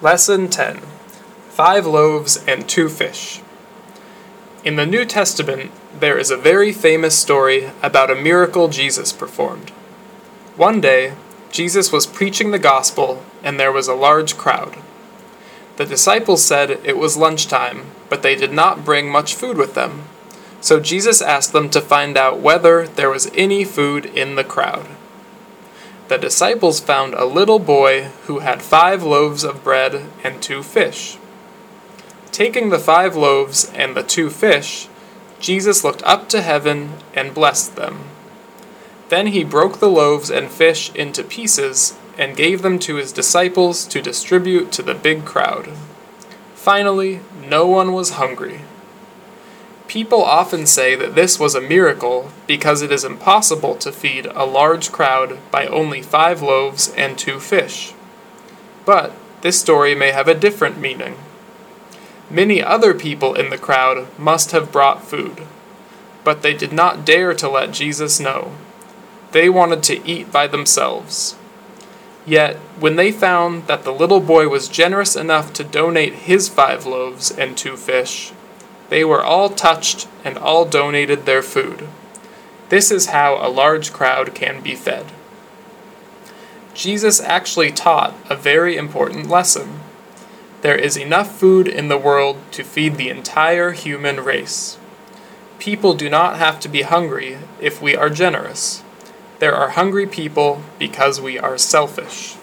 Lesson 10. 5 Loaves and 2 Fish. In the New Testament, there is a very famous story about a miracle Jesus performed. One day, Jesus was preaching the gospel, and there was a large crowd. The disciples said it was lunchtime, but they did not bring much food with them. So Jesus asked them to find out whether there was any food in the crowd. The disciples found a little boy who had 5 loaves of bread and 2 fish. Taking the 5 loaves and the 2 fish, Jesus looked up to heaven and blessed them. Then he broke the loaves and fish into pieces and gave them to his disciples to distribute to the big crowd. Finally, no one was hungry. People often say that this was a miracle because it is impossible to feed a large crowd by only 5 loaves and 2 fish. But this story may have a different meaning. Many other people in the crowd must have brought food, but they did not dare to let Jesus know. They wanted to eat by themselves. Yet, when they found that the little boy was generous enough to donate his 5 loaves and 2 fish, they were all touched and all donated their food. This is how a large crowd can be fed. Jesus actually taught a very important lesson. There is enough food in the world to feed the entire human race. People do not have to be hungry if we are generous. There are hungry people because we are selfish.